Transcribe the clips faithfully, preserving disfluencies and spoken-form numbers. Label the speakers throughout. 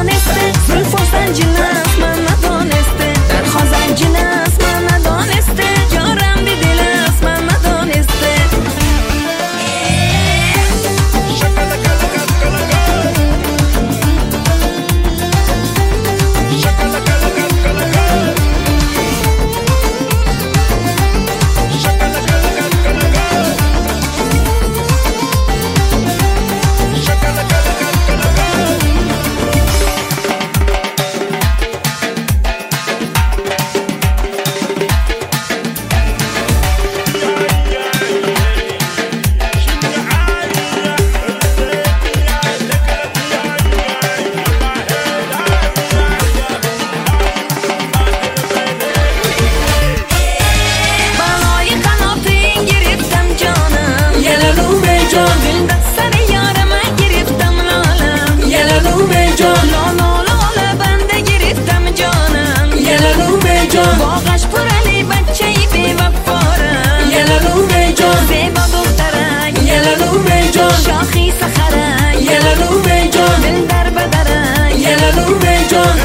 Speaker 1: ندانسته زلف و زنجین است من ندانسته در خواه زنجین است من ندانسته یارم بی دل است من ندانسته باغش پر علی بچه ای بی وفارم یلالومه جان زیبا دخترک یلالومه جان شاخی سخرک یلالومه جان دل در بدرک یلالومه جان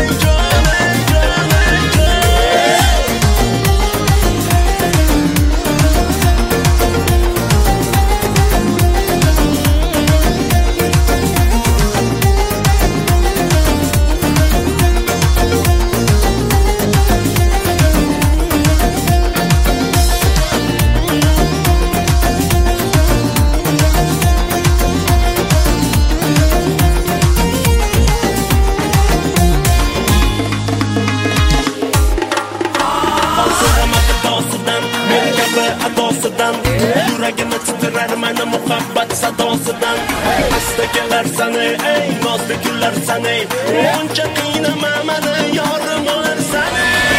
Speaker 2: yuragimni titrar mana muhabbat sadosidan asta kelar sani ey nozli kunlar sani buncha qiynama mani yorim bo'larsan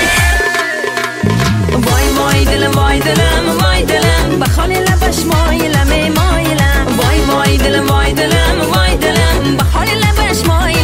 Speaker 1: voy voy dilim voy dilim voy dilim baholi labash moyilam ey moyilam voy voy dilim voy dilim voy dilim baholi labash moyilam